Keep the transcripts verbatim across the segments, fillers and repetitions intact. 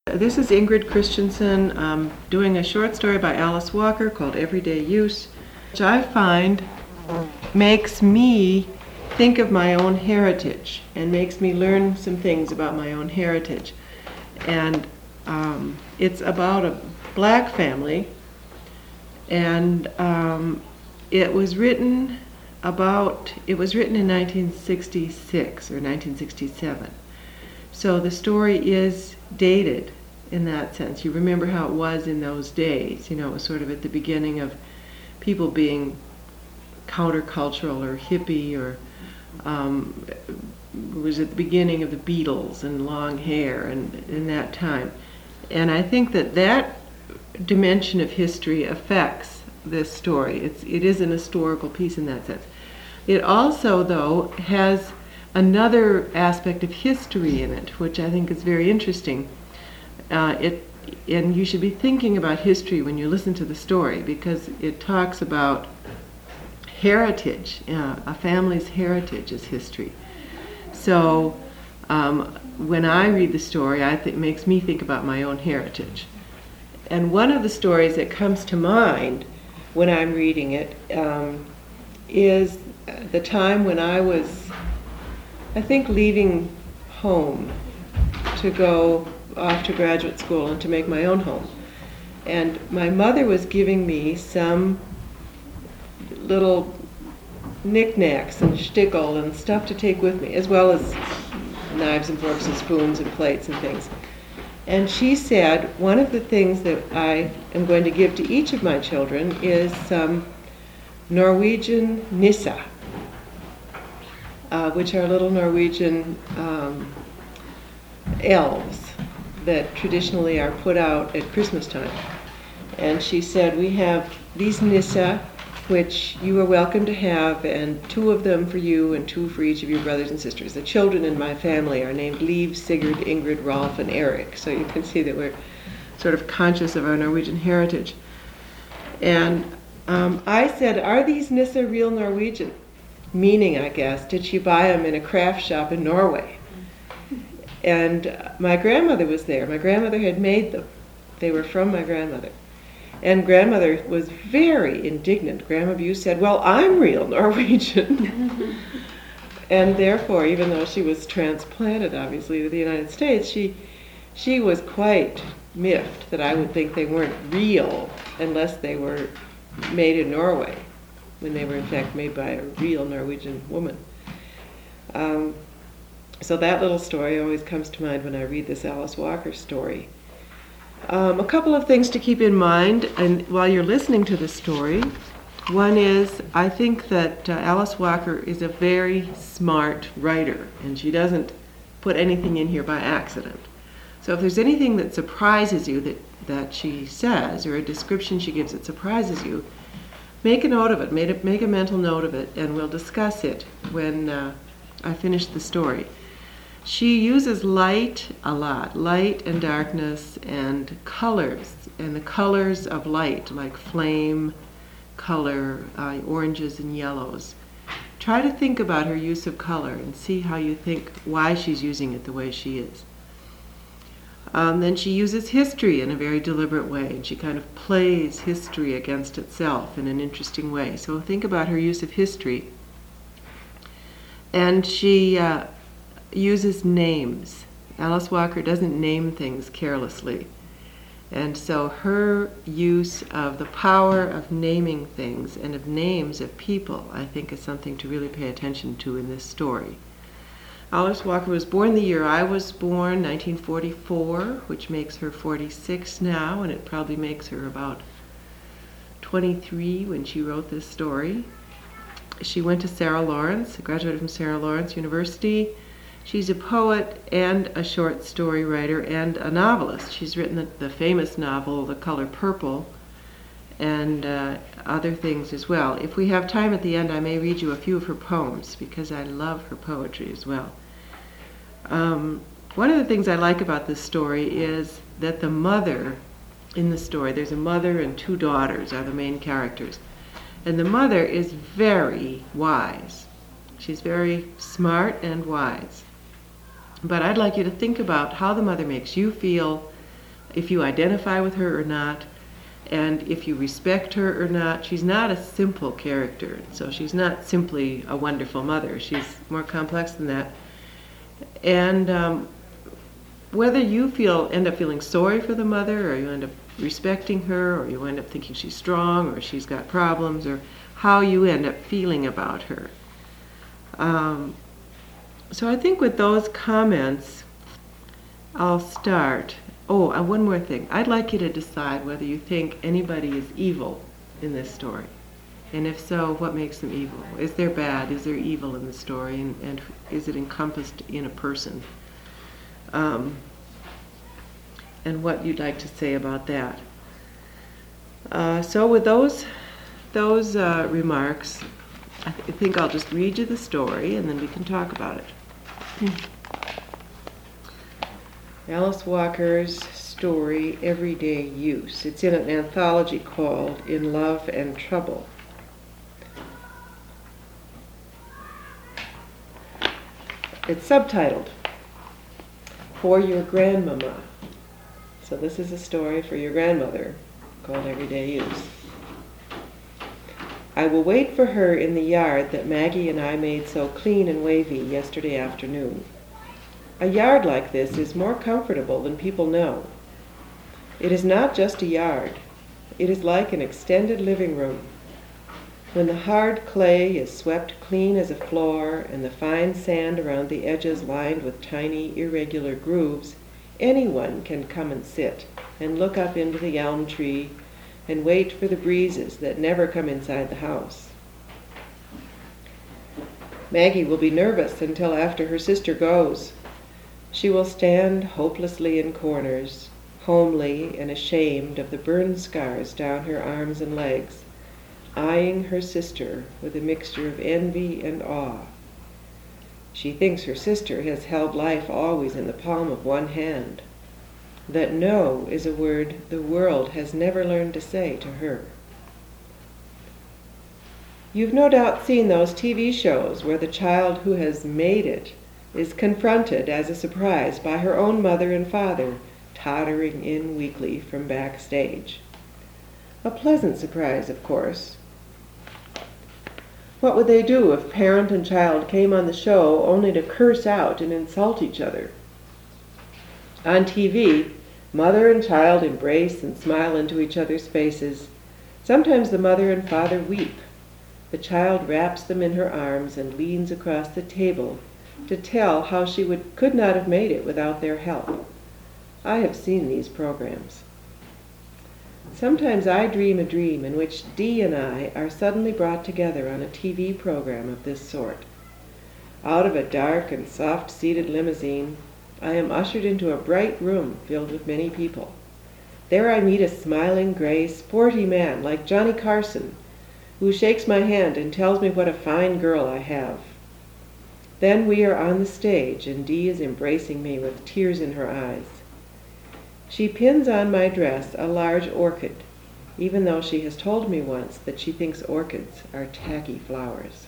This is Ingrid Christensen um, doing a short story by Alice Walker called Everyday Use, which I find makes me think of my own heritage and makes me learn some things about my own heritage. And um, it's about a black family, and um, it was written about, it was written in nineteen sixty-six or nineteen sixty-seven. So the story is dated in that sense. You remember how it was in those days. You know, it was sort of at the beginning of people being countercultural or hippie, or um, it was at the beginning of the Beatles and long hair and in that time. And I think that that dimension of history affects this story. It's, it is an historical piece in that sense. It also, though, has another aspect of history in it, which I think is very interesting. Uh, it, and you should be thinking about history when you listen to the story, because it talks about heritage. Uh, a family's heritage is history. So um, when I read the story, I think it makes me think about my own heritage. And one of the stories that comes to mind when I'm reading it um, is the time when I was, I think, leaving home to go off to graduate school and to make my own home. And my mother was giving me some little knickknacks and shtickle and stuff to take with me, as well as knives and forks and spoons and plates and things. And she said, one of the things that I am going to give to each of my children is some Norwegian nissa, uh, which are little Norwegian um, elves that traditionally are put out at Christmas time. And she said, we have these nissa, which you are welcome to have, and two of them for you and two for each of your brothers and sisters. The children in my family are named Liv, Sigurd, Ingrid, Rolf, and Eric. So you can see that we're sort of conscious of our Norwegian heritage. And um, I said, are these nissa real Norwegian? Meaning, I guess, did she buy them in a craft shop in Norway? And my grandmother was there. My grandmother had made them. They were from my grandmother. And grandmother was very indignant. Grandma Buse said, well, I'm real Norwegian. And therefore, even though she was transplanted, obviously, to the United States, she, she was quite miffed that I would think they weren't real unless they were made in Norway, when they were in fact made by a real Norwegian woman. Um, so that little story always comes to mind when I read this Alice Walker story. Um, a couple of things to keep in mind and while you're listening to the story. One is, I think that uh, Alice Walker is a very smart writer, and she doesn't put anything in here by accident. So if there's anything that surprises you that, that she says, or a description she gives that surprises you, make a note of it, make a, make a mental note of it, and we'll discuss it when uh, I finish the story. She uses light a lot, light and darkness and colors, and the colors of light, like flame, color, uh, oranges and yellows. Try to think about her use of color and see how you think why she's using it the way she is. Um, then she uses history in a very deliberate way, and she kind of plays history against itself in an interesting way. So think about her use of history. And she uh, uses names. Alice Walker doesn't name things carelessly. And so her use of the power of naming things and of names of people, I think, is something to really pay attention to in this story. Alice Walker was born the year I was born, nineteen forty-four, which makes her forty-six now, and it probably makes her about twenty-three when she wrote this story. She went to Sarah Lawrence, graduated from Sarah Lawrence University. She's a poet and a short story writer and a novelist. She's written the, the famous novel, The Color Purple, and uh, other things as well. If we have time at the end, I may read you a few of her poems, because I love her poetry as well. Um, one of the things I like about this story is that the mother in the story, there's a mother and two daughters are the main characters, and the mother is very wise. She's very smart and wise. But I'd like you to think about how the mother makes you feel if you identify with her or not, and if you respect her or not. She's not a simple character, so she's not simply a wonderful mother. She's more complex than that. And um, whether you feel end up feeling sorry for the mother, or you end up respecting her, or you end up thinking she's strong, or she's got problems, or how you end up feeling about her. Um, so I think with those comments, I'll start. Oh, and one more thing. I'd like you to decide whether you think anybody is evil in this story. And if so, what makes them evil? Is there bad? Is there evil in the story? And, and is it encompassed in a person? Um, and what you'd like to say about that. Uh, so with those, those uh, remarks, I, th- I think I'll just read you the story and then we can talk about it. Alice Walker's story, Everyday Use. It's in an anthology called In Love and Trouble. It's subtitled, For Your Grandmama. So this is a story for your grandmother called Everyday Use. I will wait for her in the yard that Maggie and I made so clean and wavy yesterday afternoon. A yard like this is more comfortable than people know. It is not just a yard. It is like an extended living room. When the hard clay is swept clean as a floor and the fine sand around the edges lined with tiny, irregular grooves, anyone can come and sit and look up into the elm tree and wait for the breezes that never come inside the house. Maggie will be nervous until after her sister goes. She will stand hopelessly in corners, homely and ashamed of the burn scars down her arms and legs, eyeing her sister with a mixture of envy and awe. She thinks her sister has held life always in the palm of one hand, that no is a word the world has never learned to say to her. You've no doubt seen those T V shows where the child who has made it is confronted as a surprise by her own mother and father tottering in weakly from backstage. A pleasant surprise, of course. What would they do if parent and child came on the show only to curse out and insult each other? On T V, mother and child embrace and smile into each other's faces. Sometimes the mother and father weep. The child wraps them in her arms and leans across the table to tell how she would, could not have made it without their help. I have seen these programs. Sometimes I dream a dream in which Dee and I are suddenly brought together on a T V program of this sort. Out of a dark and soft-seated limousine, I am ushered into a bright room filled with many people. There I meet a smiling, gray, sporty man like Johnny Carson, who shakes my hand and tells me what a fine girl I have. Then we are on the stage, and Dee is embracing me with tears in her eyes. She pins on my dress a large orchid, even though she has told me once that she thinks orchids are tacky flowers.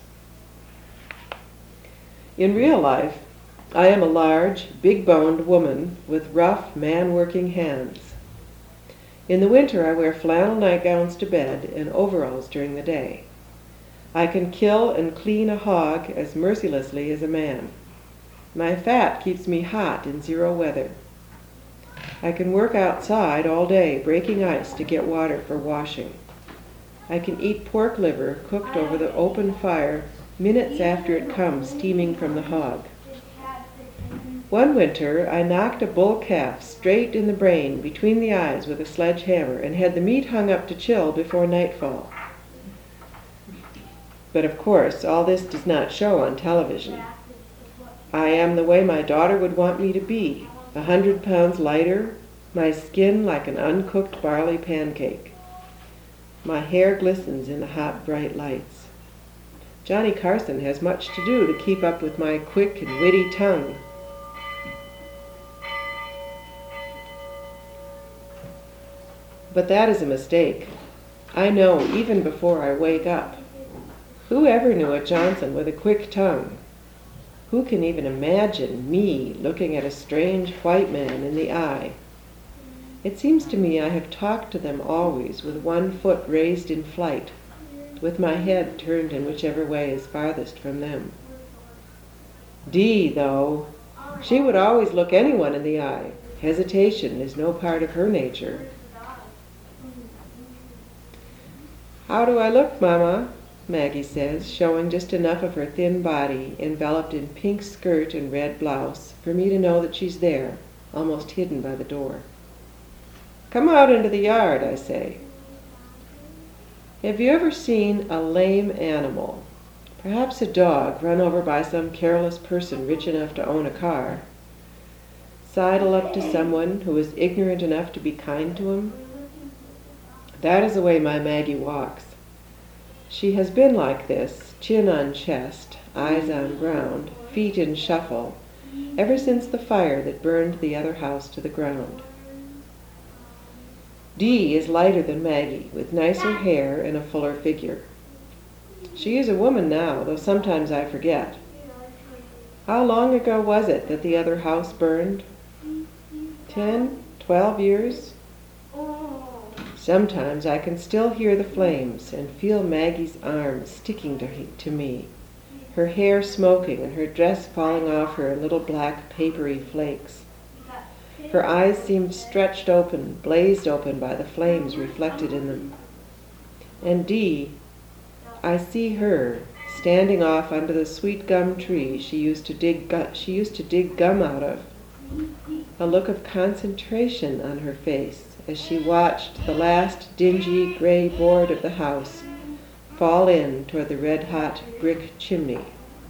In real life, I am a large, big-boned woman with rough, man-working hands. In the winter, I wear flannel nightgowns to bed and overalls during the day. I can kill and clean a hog as mercilessly as a man. My fat keeps me hot in zero weather. I can work outside all day breaking ice to get water for washing. I can eat pork liver cooked over the open fire minutes after it comes steaming from the hog. One winter, I knocked a bull calf straight in the brain between the eyes with a sledgehammer and had the meat hung up to chill before nightfall. But of course, all this does not show on television. I am the way my daughter would want me to be, a hundred pounds lighter, my skin like an uncooked barley pancake. My hair glistens in the hot, bright lights. Johnny Carson has much to do to keep up with my quick and witty tongue. But that is a mistake. I know even before I wake up. Who ever knew a Johnson with a quick tongue? Who can even imagine me looking at a strange white man in the eye? It seems to me I have talked to them always with one foot raised in flight, with my head turned in whichever way is farthest from them. Dee, though, she would always look anyone in the eye. Hesitation is no part of her nature. "How do I look, Mama?" Maggie says, showing just enough of her thin body, enveloped in pink skirt and red blouse, for me to know that she's there, almost hidden by the door. "Come out into the yard," I say. Have you ever seen a lame animal, perhaps a dog run over by some careless person rich enough to own a car, sidle up to someone who is ignorant enough to be kind to him? That is the way my Maggie walks. She has been like this, chin on chest, eyes on ground, feet in shuffle, ever since the fire that burned the other house to the ground. Dee is lighter than Maggie, with nicer hair and a fuller figure. She is a woman now, though sometimes I forget. How long ago was it that the other house burned? Ten, twelve years? Sometimes I can still hear the flames and feel Maggie's arms sticking to, to me, her hair smoking and her dress falling off her in little black papery flakes. Her eyes seemed stretched open, blazed open by the flames reflected in them. And Dee, I see her standing off under the sweet gum tree she used to dig gu- she used to dig gum out of, a look of concentration on her face as she watched the last dingy gray board of the house fall in toward the red-hot brick chimney.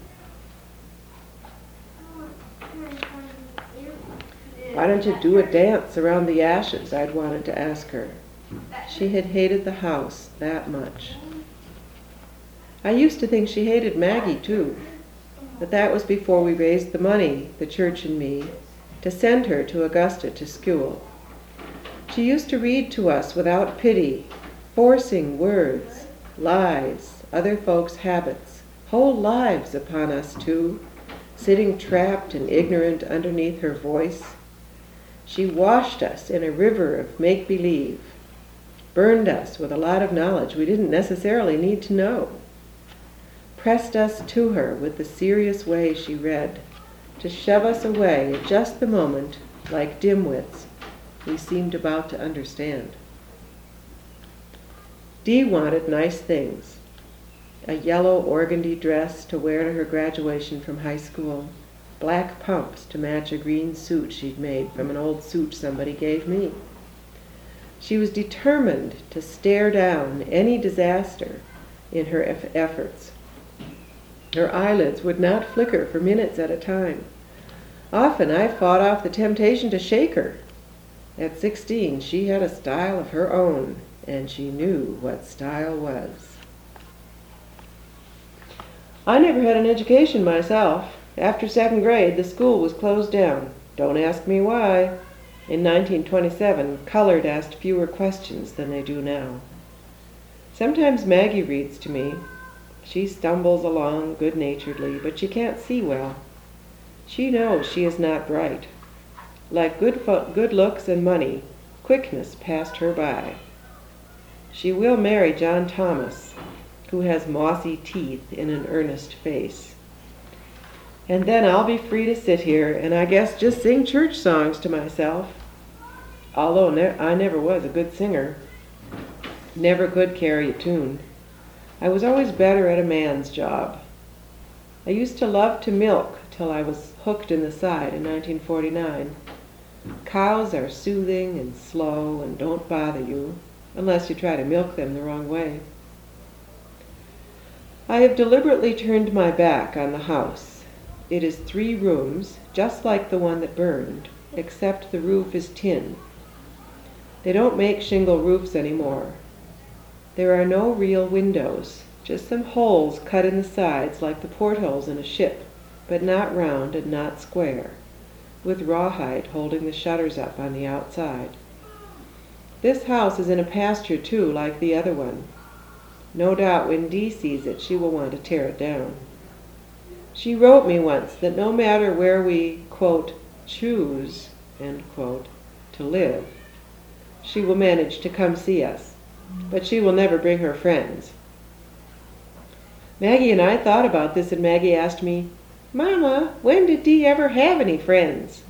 "Why don't you do a dance around the ashes?" I'd wanted to ask her. She had hated the house that much. I used to think she hated Maggie, too, but that was before we raised the money, the church and me, to send her to Augusta to school. She used to read to us without pity, forcing words, lies, other folks' habits, whole lives upon us, too, sitting trapped and ignorant underneath her voice. She washed us in a river of make-believe, burned us with a lot of knowledge we didn't necessarily need to know, pressed us to her with the serious way she read, to shove us away at just the moment, like dimwits, we seemed about to understand. Dee wanted nice things. A yellow organdy dress to wear to her graduation from high school, black pumps to match a green suit she'd made from an old suit somebody gave me. She was determined to stare down any disaster in her eff- efforts. Her eyelids would not flicker for minutes at a time. Often I fought off the temptation to shake her. At sixteen, she had a style of her own, and she knew what style was. I never had an education myself. After second grade, the school was closed down. Don't ask me why. In nineteen twenty-seven, colored asked fewer questions than they do now. Sometimes Maggie reads to me. She stumbles along good-naturedly, but she can't see well. She knows she is not bright. Like good, fo- good looks and money, quickness passed her by. She will marry John Thomas, who has mossy teeth in an earnest face. And then I'll be free to sit here and I guess just sing church songs to myself. Although ne- I never was a good singer, never could carry a tune. I was always better at a man's job. I used to love to milk till I was hooked in the side in nineteen forty-nine. Cows are soothing and slow and don't bother you, unless you try to milk them the wrong way. I have deliberately turned my back on the house. It is three rooms, just like the one that burned, except the roof is tin. They don't make shingle roofs anymore. There are no real windows, just some holes cut in the sides like the portholes in a ship, but not round and not square, with rawhide holding the shutters up on the outside. This house is in a pasture too, like the other one. No doubt when Dee sees it, she will want to tear it down. She wrote me once that no matter where we, quote, choose, end quote, to live, she will manage to come see us, but she will never bring her friends. Maggie and I thought about this, and Maggie asked me, Mama, when did Dee ever have any friends?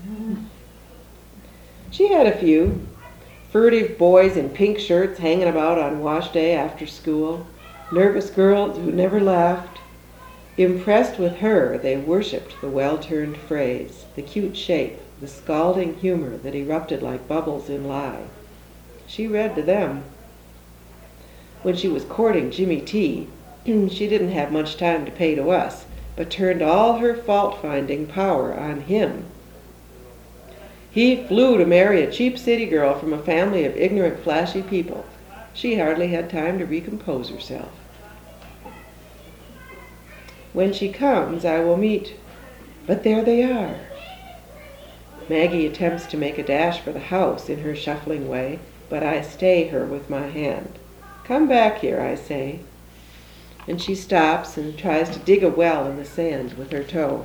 She had a few. Furtive boys in pink shirts hanging about on wash day after school, nervous girls who never laughed. Impressed with her, they worshipped the well-turned phrase, the cute shape, the scalding humor that erupted like bubbles in lye. She read to them. When she was courting Jimmy T, she didn't have much time to pay to us, but turned all her fault-finding power on him. He flew to marry a cheap city girl from a family of ignorant, flashy people. She hardly had time to recompose herself. When she comes, I will meet, but there they are. Maggie attempts to make a dash for the house in her shuffling way, but I stay her with my hand. Come back here, I say. And she stops and tries to dig a well in the sand with her toe.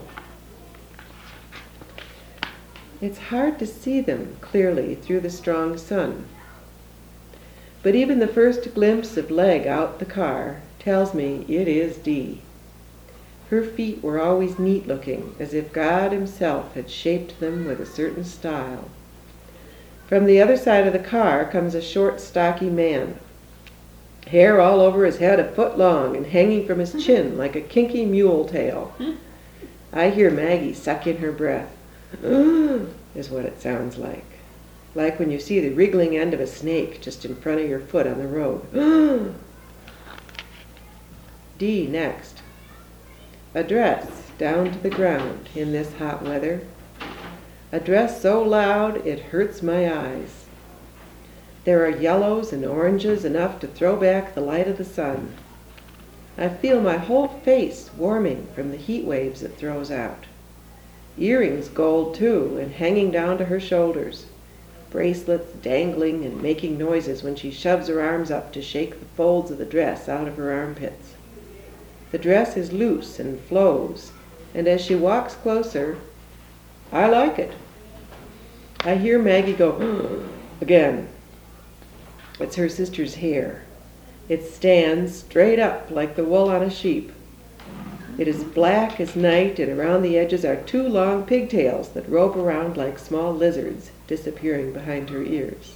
It's hard to see them clearly through the strong sun. But even the first glimpse of leg out the car tells me it is Dee. Her feet were always neat-looking, as if God himself had shaped them with a certain style. From the other side of the car comes a short, stocky man, hair all over his head a foot long and hanging from his chin like a kinky mule tail. I hear Maggie suck in her breath. Ugh, is what it sounds like. Like when you see the wriggling end of a snake just in front of your foot on the road. Ugh. Dee next. A dress down to the ground in this hot weather. A dress so loud it hurts my eyes. There are yellows and oranges enough to throw back the light of the sun. I feel my whole face warming from the heat waves it throws out. Earrings gold too, and hanging down to her shoulders. Bracelets dangling and making noises when she shoves her arms up to shake the folds of the dress out of her armpits. The dress is loose and flows, and as she walks closer, I like it. I hear Maggie go, again. It's her sister's hair. It stands straight up like the wool on a sheep. It is black as night, and around the edges are two long pigtails that rope around like small lizards, disappearing behind her ears.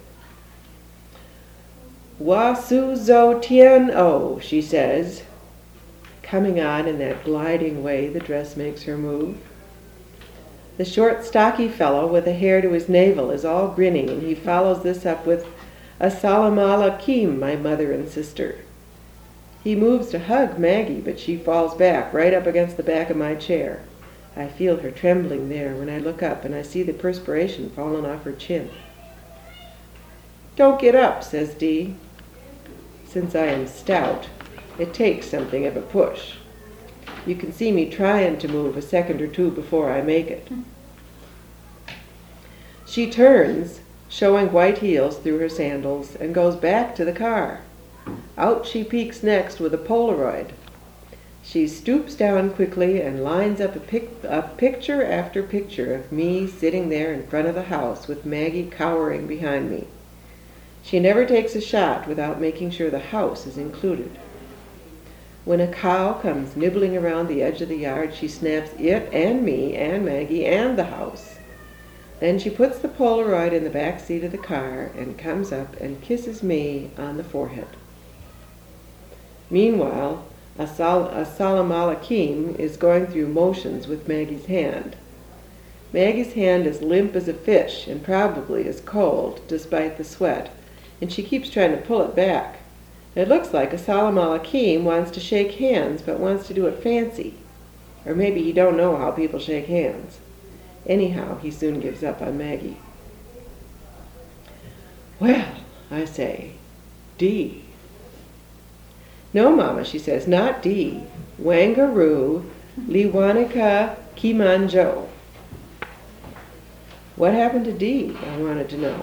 Wa su zo tien o, she says, coming on in that gliding way the dress makes her move. The short, stocky fellow with the hair to his navel is all grinning, and he follows this up with, Assalamu alaikum, my mother and sister. He moves to hug Maggie, but she falls back right up against the back of my chair. I feel her trembling there when I look up, and I see the perspiration falling off her chin. Don't get up, says Dee. Since I am stout, it takes something of a push. You can see me trying to move a second or two before I make it. She turns, showing white heels through her sandals, and goes back to the car. Out she peeks next with a Polaroid. She stoops down quickly and lines up a, pic- a picture after picture of me sitting there in front of the house with Maggie cowering behind me. She never takes a shot without making sure the house is included. When a cow comes nibbling around the edge of the yard, she snaps it and me and Maggie and the house. Then she puts the Polaroid in the back seat of the car and comes up and kisses me on the forehead. Meanwhile, Assalamu alaikum is going through motions with Maggie's hand. Maggie's hand is limp as a fish and probably is cold despite the sweat, and she keeps trying to pull it back. It looks like Assalamu alaikum wants to shake hands but wants to do it fancy. Or maybe he don't know how people shake hands. Anyhow, he soon gives up on Maggie. Well, I say, Dee. No, Mama, she says, not Dee. Wangaroo Liwanika Kimanjo. What happened to Dee? I wanted to know.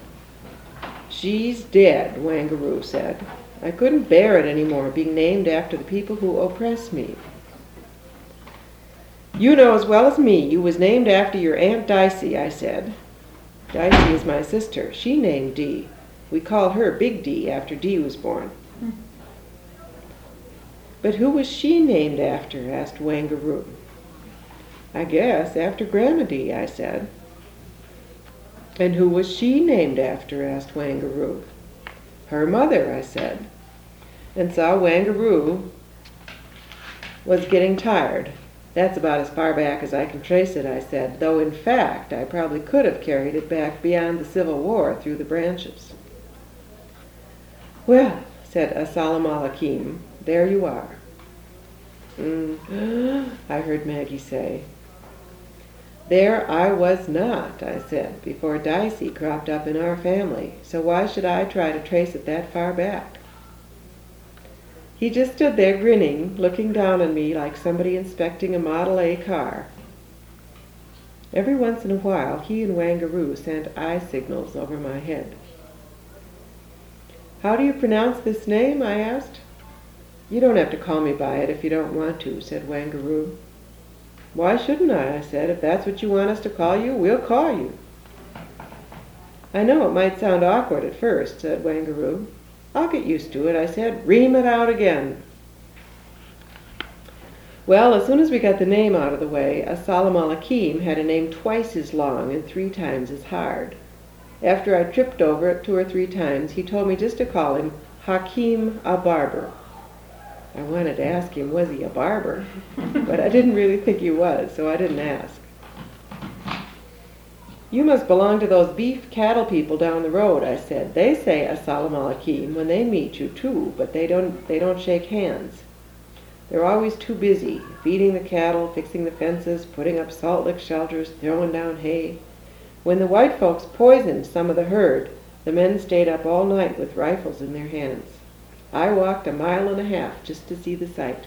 She's dead, Wangaroo said. I couldn't bear it anymore, being named after the people who oppress me. You know as well as me you was named after your Aunt Dicey, I said. Dicey is my sister. She named Dee. We call her Big D after Dee was born. But who was she named after? Asked Wangaroo. I guess after Grandma Dee, I said. And who was she named after? Asked Wangaroo. Her mother, I said, and saw Wangaroo was getting tired. That's about as far back as I can trace it, I said, though in fact I probably could have carried it back beyond the Civil War through the branches. Well, said Assalamu alaikum, there you are. Mm, I heard Maggie say. There I was not, I said, before Dicey cropped up in our family, so why should I try to trace it that far back? He just stood there grinning, looking down on me like somebody inspecting a Model A car. Every once in a while, he and Wangaroo sent eye signals over my head. How do you pronounce this name? I asked. You don't have to call me by it if you don't want to, said Wangaroo. Why shouldn't I? I said. If that's what you want us to call you, we'll call you. I know it might sound awkward at first, said Wangaroo. I'll get used to it, I said. Ream it out again. Well, as soon as we got the name out of the way, Assalamu alaikum had a name twice as long and three times as hard. After I tripped over it two or three times, he told me just to call him Hakim a Barber. I wanted to ask him, was he a barber? But I didn't really think he was, so I didn't ask. You must belong to those beef cattle people down the road, I said. They say Assalamu alaikum when they meet you too, but they don't they don't shake hands. They're always too busy, feeding the cattle, fixing the fences, putting up salt lick shelters, throwing down hay. When the white folks poisoned some of the herd, the men stayed up all night with rifles in their hands. I walked a mile and a half just to see the sight.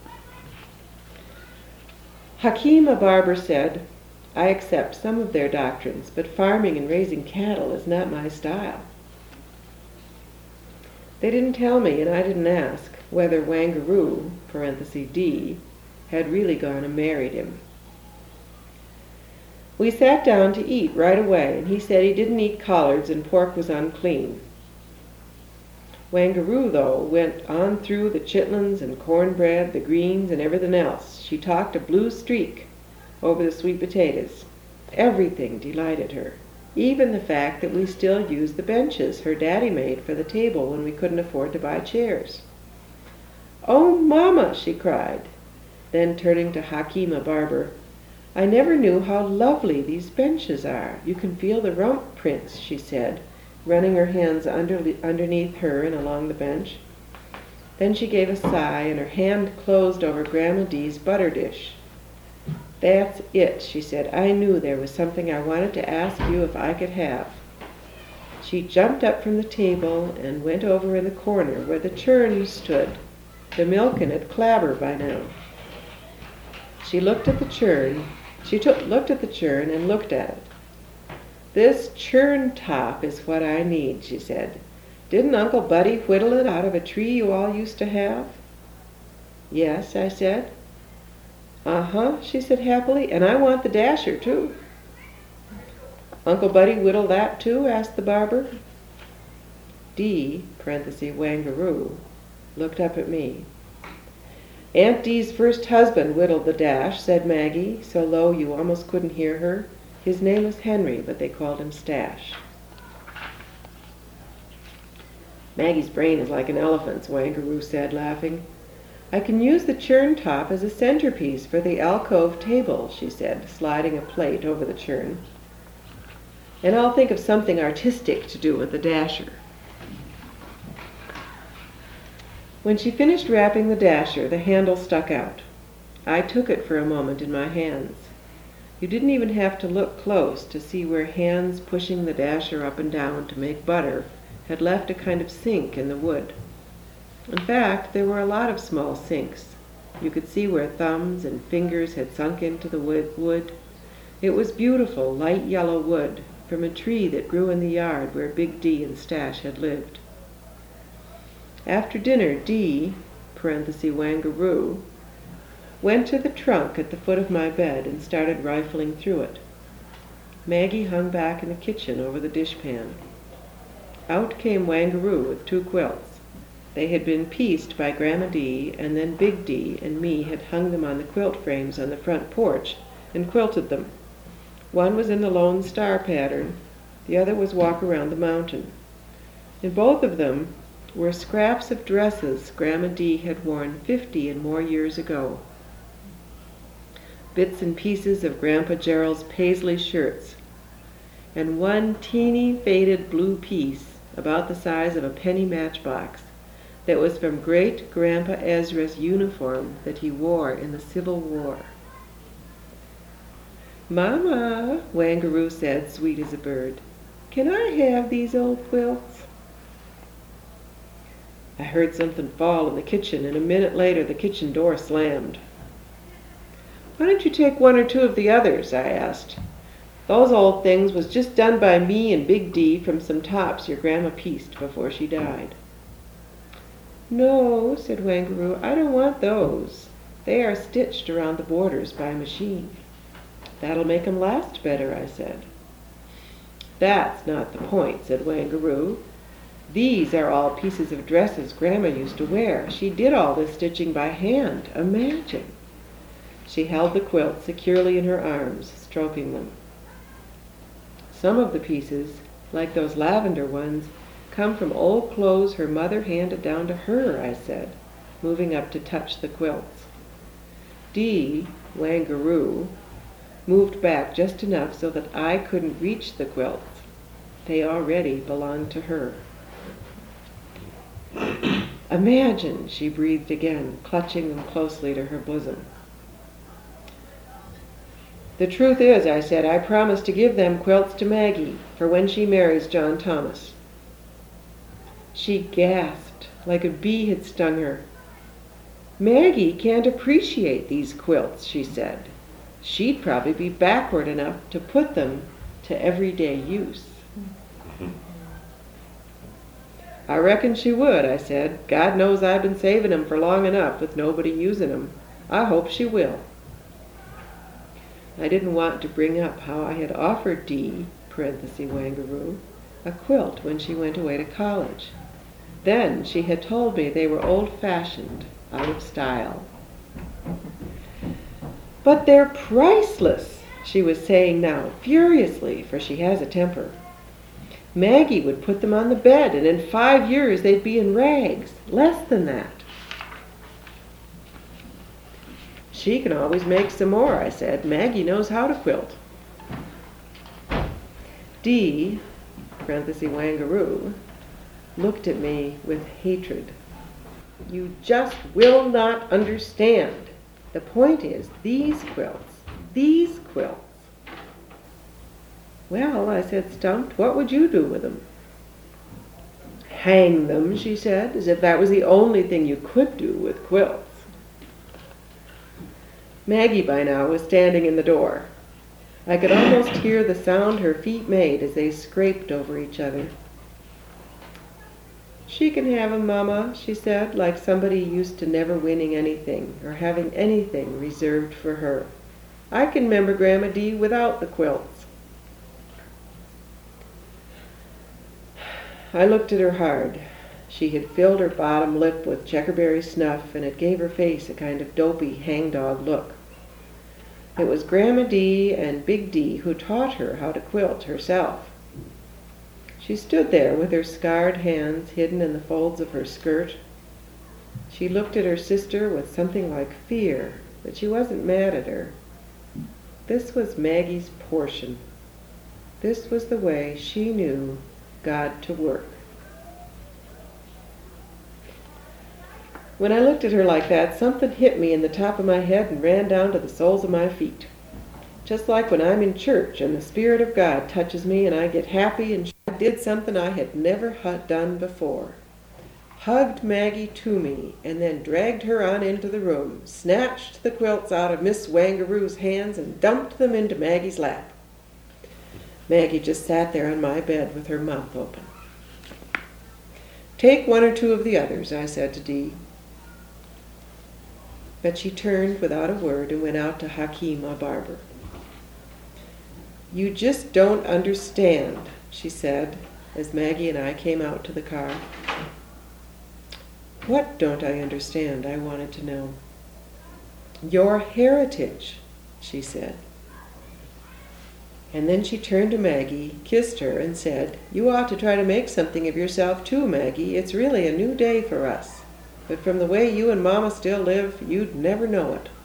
Hakim a Barber said, I accept some of their doctrines, but farming and raising cattle is not my style. They didn't tell me, and I didn't ask, whether Wangaroo, parenthesis D, had really gone and married him. We sat down to eat right away, and he said he didn't eat collards and pork was unclean. Wangaroo, though, went on through the chitlins and cornbread, the greens, and everything else. She talked a blue streak over the sweet potatoes. Everything delighted her, even the fact that we still used the benches her daddy made for the table when we couldn't afford to buy chairs. Oh, Mama, she cried. Then turning to Hakim a Barber, I never knew how lovely these benches are. You can feel the rump prints, she said, running her hands under, underneath her and along the bench. Then she gave a sigh, and her hand closed over Grandma Dee's butter dish. That's it, she said. I knew there was something I wanted to ask you if I could have. She jumped up from the table and went over in the corner where the churn stood, the milk in it clabber by now. She looked at the churn. She took, looked at the churn and looked at it. This churn top is what I need, she said. Didn't Uncle Buddy whittle it out of a tree you all used to have? Yes, I said. Uh-huh, she said happily, and I want the dasher, too. Uncle Buddy whittled that, too? Asked the barber. Dee, parenthesis, Wangaroo, looked up at me. Aunt Dee's first husband whittled the dash, said Maggie, so low you almost couldn't hear her. His name was Henry, but they called him Stash. Maggie's brain is like an elephant's, Wangaroo said, laughing. I can use the churn top as a centerpiece for the alcove table, she said, sliding a plate over the churn. And I'll think of something artistic to do with the dasher. When she finished wrapping the dasher, the handle stuck out. I took it for a moment in my hands. You didn't even have to look close to see where hands pushing the dasher up and down to make butter had left a kind of sink in the wood. In fact, there were a lot of small sinks. You could see where thumbs and fingers had sunk into the wood. It was beautiful, light yellow wood from a tree that grew in the yard where Big D and Stash had lived. After dinner, Dee, parenthesis Wangaroo, went to the trunk at the foot of my bed and started rifling through it. Maggie hung back in the kitchen over the dishpan. Out came Wangaroo with two quilts. They had been pieced by Grandma D, and then Big D and me had hung them on the quilt frames on the front porch and quilted them. One was in the Lone Star pattern, the other was Walk Around the Mountain. In both of them were scraps of dresses Grandma D had worn fifty and more years ago. Bits and pieces of Grandpa Gerald's paisley shirts, and one teeny faded blue piece about the size of a penny matchbox that was from Great Grandpa Ezra's uniform that he wore in the Civil War. "Mama," Wangaroo said, sweet as a bird, "can I have these old quilts?" I heard something fall in the kitchen, and a minute later the kitchen door slammed. "Why don't you take one or two of the others?" I asked. "Those old things was just done by me and Big D from some tops your grandma pieced before she died." "No," said Wangaroo, "I don't want those. They are stitched around the borders by machine." "That'll make 'em last better," I said. "That's not the point," said Wangaroo. "These are all pieces of dresses Grandma used to wear. She did all this stitching by hand. Imagine." She held the quilt securely in her arms, stroking them. "Some of the pieces, like those lavender ones, come from old clothes her mother handed down to her," I said, moving up to touch the quilts. D, Wangaroo, moved back just enough so that I couldn't reach the quilts. They already belonged to her. "Imagine," she breathed again, clutching them closely to her bosom. "The truth is," I said, "I promised to give them quilts to Maggie for when she marries John Thomas." She gasped like a bee had stung her. "Maggie can't appreciate these quilts," she said. "She'd probably be backward enough to put them to everyday use." "I reckon she would," I said. "God knows I've been saving 'em for long enough with nobody using 'em. I hope she will." I didn't want to bring up how I had offered D, parenthesis Wangaroo, a quilt when she went away to college. Then she had told me they were old-fashioned, out of style. "But they're priceless," she was saying now, furiously, for she has a temper. "Maggie would put them on the bed, and in five years they'd be in rags. Less than that." "She can always make some more," I said. "Maggie knows how to quilt." D, parenthesis Wangaroo, looked at me with hatred. "You just will not understand. The point is, these quilts, these quilts." "Well," I said, stumped, "what would you do with them?" "Hang them," she said, as if that was the only thing you could do with quilts. Maggie by now was standing in the door. I could almost hear the sound her feet made as they scraped over each other. "She can have 'em, Mama," she said, like somebody used to never winning anything or having anything reserved for her. "I can remember Grandma D without the quilts." I looked at her hard. She had filled her bottom lip with checkerberry snuff, and it gave her face a kind of dopey hangdog look. It was Grandma D and Big D who taught her how to quilt herself. She stood there with her scarred hands hidden in the folds of her skirt. She looked at her sister with something like fear, but she wasn't mad at her. This was Maggie's portion. This was the way she knew God to work. When I looked at her like that, something hit me in the top of my head and ran down to the soles of my feet. Just like when I'm in church and the Spirit of God touches me and I get happy and I did something I had never done before. Hugged Maggie to me and then dragged her on into the room, snatched the quilts out of Miss Wangaroo's hands and dumped them into Maggie's lap. Maggie just sat there on my bed with her mouth open. "Take one or two of the others," I said to Dee. But she turned without a word and went out to Hakim, our barber. "You just don't understand," she said, as Maggie and I came out to the car. "What don't I understand?" I wanted to know. "Your heritage," she said. And then she turned to Maggie, kissed her, and said, "You ought to try to make something of yourself too, Maggie. It's really a new day for us. But from the way you and Mama still live, you'd never know it."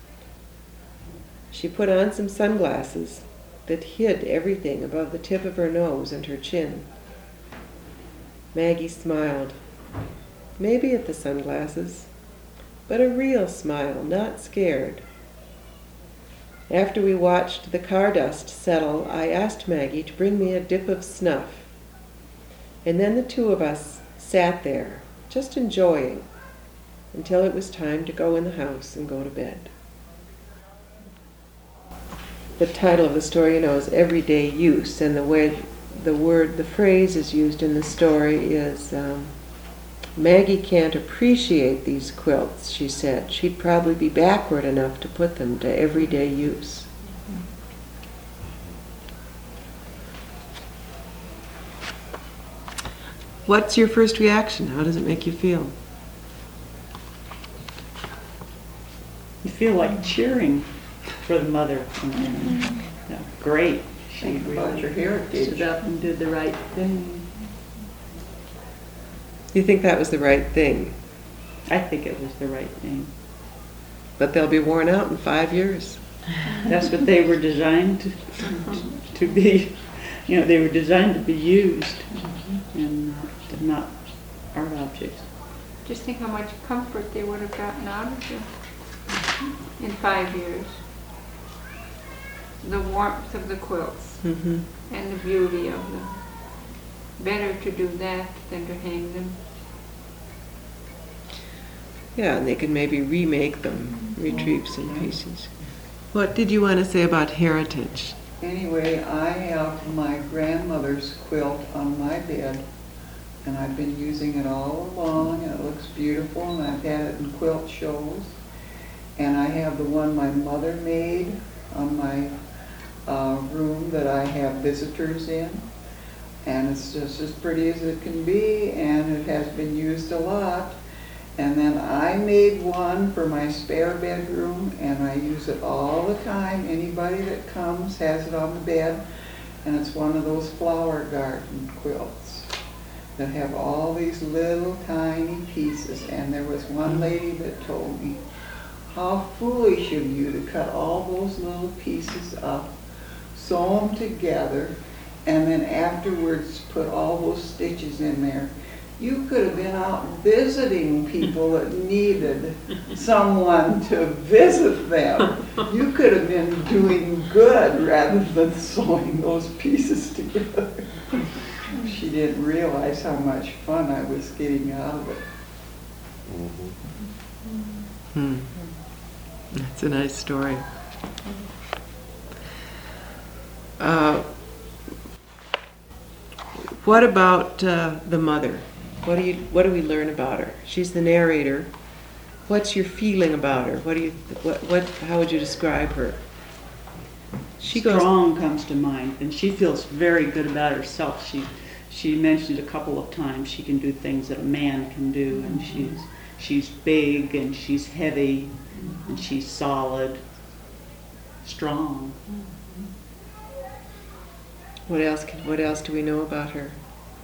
She put on some sunglasses that hid everything above the tip of her nose and her chin. Maggie smiled, maybe at the sunglasses, but a real smile, not scared. After we watched the car dust settle, I asked Maggie to bring me a dip of snuff. And then the two of us sat there, just enjoying, until it was time to go in the house and go to bed. The title of the story, you know, is Everyday Use, and the way the word, the phrase is used in the story is, um, "Maggie can't appreciate these quilts," she said. "She'd probably be backward enough to put them to everyday use." What's your first reaction? How does it make you feel? You feel like cheering for the mother. And, yeah, great. She Think about really your heritage. stood up and did the right thing. You think that was the right thing, I think it was the right thing. but they'll be worn out in five years. That's what they were designed to, to be. You know, they were designed to be used and not, not art objects. Just think how much comfort they would have gotten out of them in five years. The warmth of the quilts Mm-hmm. and the beauty of them. Better to do that than to hang them. Yeah, and they can maybe remake them, retrieve some pieces. What did you want to say about heritage? Anyway, I have my grandmother's quilt on my bed, and I've been using it all along, and it looks beautiful, and I've had it in quilt shows. And I have the one my mother made on my uh, room that I have visitors in. And it's just as pretty as it can be, and it has been used a lot. And then I made one for my spare bedroom, and I use it all the time. Anybody that comes has it on the bed, and it's one of those flower garden quilts that have all these little tiny pieces. And there was one lady that told me, "How foolish of you to cut all those little pieces up, sew them together, and then afterwards put all those stitches in there. You could have been out visiting people that needed someone to visit them. You could have been doing good rather than sewing those pieces together." She didn't realize how much fun I was getting out of it. Hmm. That's a nice story. Uh, what about uh, the mother? What do you? What do we learn about her? She's the narrator. What's your feeling about her? What do you? What? What? How would you describe her? She goes. Strong comes to mind, and she feels very good about herself. She she mentioned a couple of times she can do things that a man can do, and she's she's big and she's heavy and she's solid, strong. What else? Can, what else do we know about her?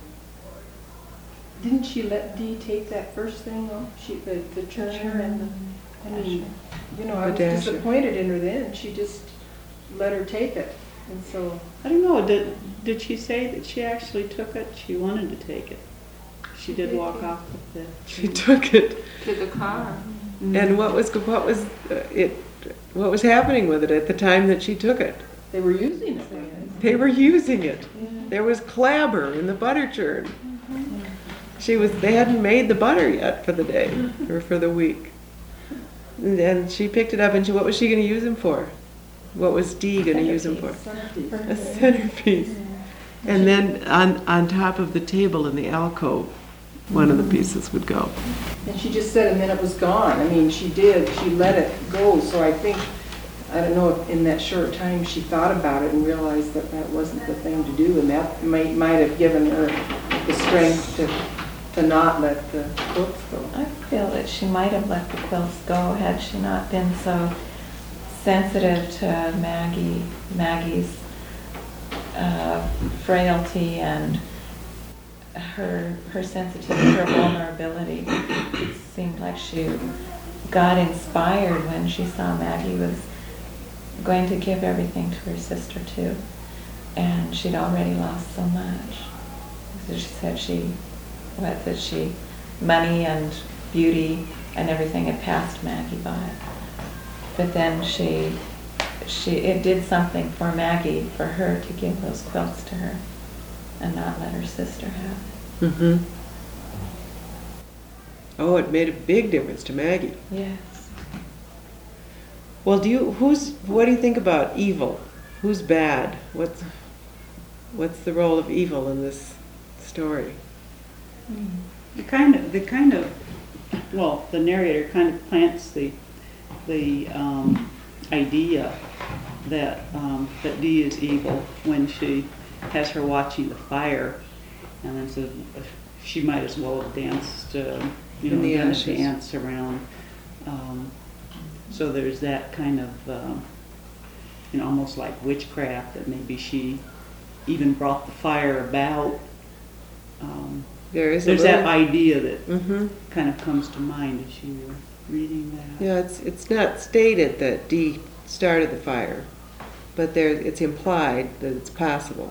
Didn't she let Dee take that first thing off? She, the, the turner and the, I mean, you know, I The was dasher. disappointed in her then. She just let her take it. And so, I don't know, did, did she say that she actually took it? She wanted to take it. She did walk off with it. She took it. To the car. And what was what was uh, it? What was happening with it at the time that she took it? they were using it then. They were using it. There was clabber in the butter churn. She was. They hadn't made the butter yet for the day or for the week. And then she picked it up, and she. What was she going to use him for? What was Dee going to use him for? A centerpiece. And then on on top of the table in the alcove, one of the pieces would go. And she just said, and then it was gone. I mean, she did. She let it go. So I think I don't know if in that short time she thought about it and realized that that wasn't the thing to do, and that might, might have given her the strength to, to not let the quilts go. I feel that she might have let the quilts go had she not been so sensitive to Maggie, Maggie's uh, frailty and her her sensitivity, her vulnerability. It seemed like she got inspired when she saw Maggie was going to give everything to her sister too, and she'd already lost so much. So she said she, what that she, money and beauty and everything had passed Maggie by. But then she, she, it did something for Maggie, for her to give those quilts to her and not let her sister have it. Mm-hmm. Oh, it made a big difference to Maggie. Yes. Well, do you, who's, what do you think about evil? Who's bad? What's, what's the role of evil in this story? The kind of, the kind of, well, the narrator kind of plants the, the um, idea that um, that Dee is evil when she has her watching the fire, and then says she might as well have danced, uh, you In know, the done a ashes. dance around. Um, so there's that kind of, um, you know, almost like witchcraft, that maybe she even brought the fire about. Um, There is a There's little, that idea that Mm-hmm. kind of comes to mind as you were reading that. Yeah, it's, it's not stated that Dee started the fire, but there, it's implied that it's possible.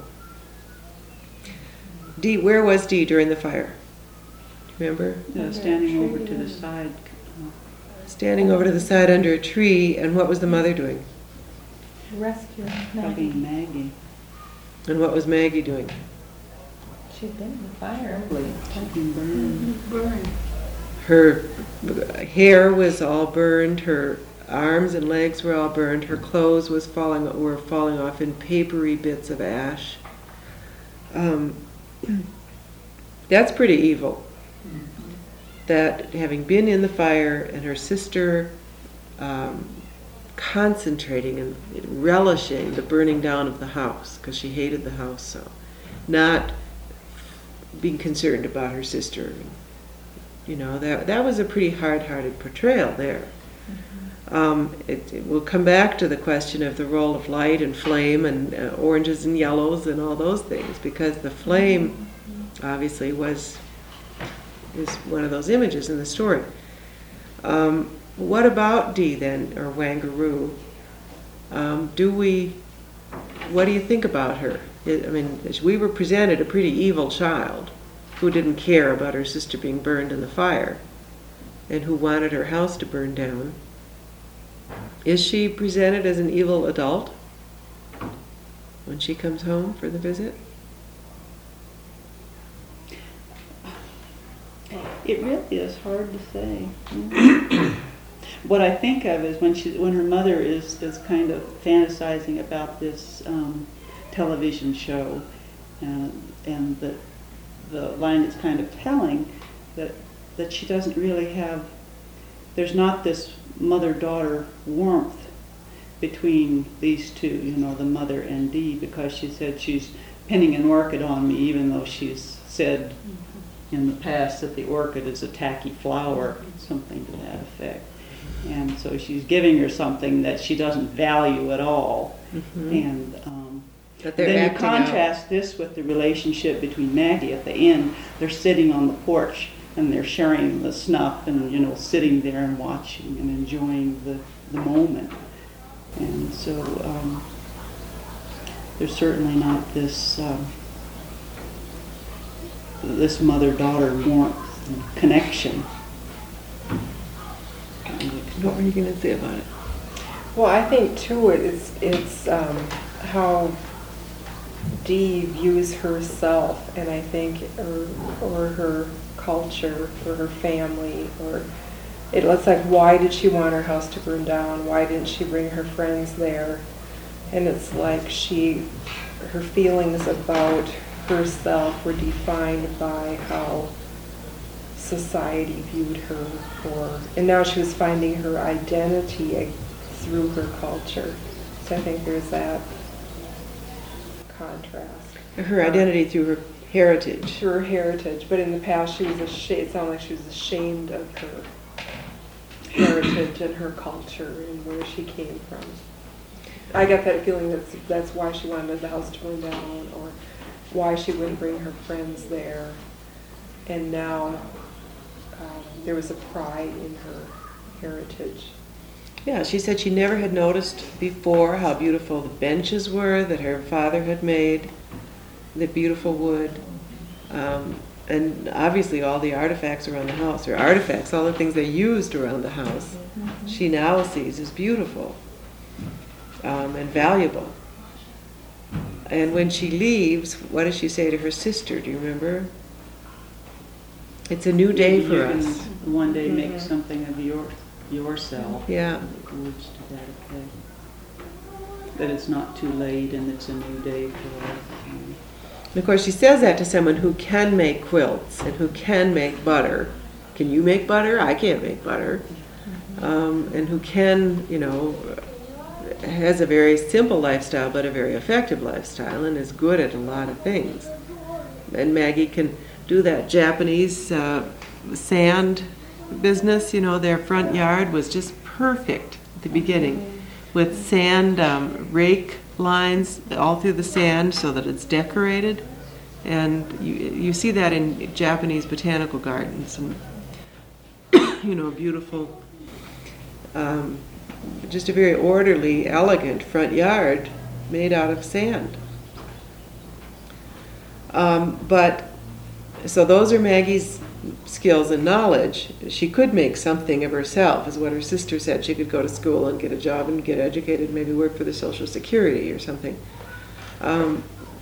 Dee, where was Dee during the fire? Remember? Uh, standing over to the side. Standing over to the side under a tree, and what was the mother doing? Rescue Maggie. Hugging Maggie. And what was Maggie doing? She'd been in the fire. Being burned. Burn. Her hair was all burned, her arms and legs were all burned, her clothes was falling were falling off in papery bits of ash. Um, that's pretty evil. That having been in the fire and her sister um, concentrating and relishing the burning down of the house, because she hated the house so, not being concerned about her sister. You know, that that was a pretty hard-hearted portrayal there. Um, it, it will come back to the question of the role of light and flame and uh, oranges and yellows and all those things, because the flame obviously was is one of those images in the story. Um, what about Dee then, or Wangaroo? Um, do we? What do you think about her? I mean, we were presented a pretty evil child who didn't care about her sister being burned in the fire and who wanted her house to burn down. Is she presented as an evil adult when she comes home for the visit? It really is hard to say. What I think of is when she, when her mother is, is kind of fantasizing about this um, television show, uh, and the the line is kind of telling that that she doesn't really have. There's not this mother-daughter warmth between these two, you know, the mother and Dee, because she said she's pinning an orchid on me, even though she's said in the past that the orchid is a tacky flower, something to that effect. And so she's giving her something that she doesn't value at all. Mm-hmm. And um, But they're then you acting out. contrast this with the relationship between Maggie at the end. They're sitting on the porch and they're sharing the snuff and, you know, sitting there and watching and enjoying the, the moment. And so um, there's certainly not this um, this mother-daughter warmth and connection. What were you going to say about it? Well, I think too, it's, it's um, how Dee views herself, and I think, or, or her culture, or her family, or it looks like, why did she want her house to burn down? Why didn't she bring her friends there? And it's like she, her feelings about herself were defined by how society viewed her, or, and now she was finding her identity through her culture. So I think there's that contrast. Her identity through her heritage. Through her heritage, but in the past she was ashamed, it sounded like she was ashamed of her heritage and her culture and where she came from. I got that feeling that's, that's why she wanted the house to burn down, or why she wouldn't bring her friends there. And now um, there was a pride in her heritage. Yeah, she said she never had noticed before how beautiful the benches were that her father had made, the beautiful wood, um, and obviously all the artifacts around the house, or artifacts, all the things they used around the house, mm-hmm. she now sees as beautiful um, and valuable. And when she leaves, what does she say to her sister? Do you remember? It's a new day You for can us. One day make Mhm. something of your yourself. Yeah. Words to that effect. That it's not too late and it's a new day for us. And of course, she says that to someone who can make quilts and who can make butter. Can you make butter? I can't make butter. Um, and who can, you know, has a very simple lifestyle but a very effective lifestyle and is good at a lot of things. And Maggie can do that Japanese uh, sand business. You know, their front yard was just perfect at the beginning, with sand um, rake lines all through the sand so that it's decorated. And you you see that in Japanese botanical gardens, and you know, beautiful, um, just a very orderly, elegant front yard made out of sand. Um, but so those are Maggie's skills and knowledge. She could make something of herself, is what her sister said. She could go to school and get a job and get educated, maybe work for the Social Security or something. Um,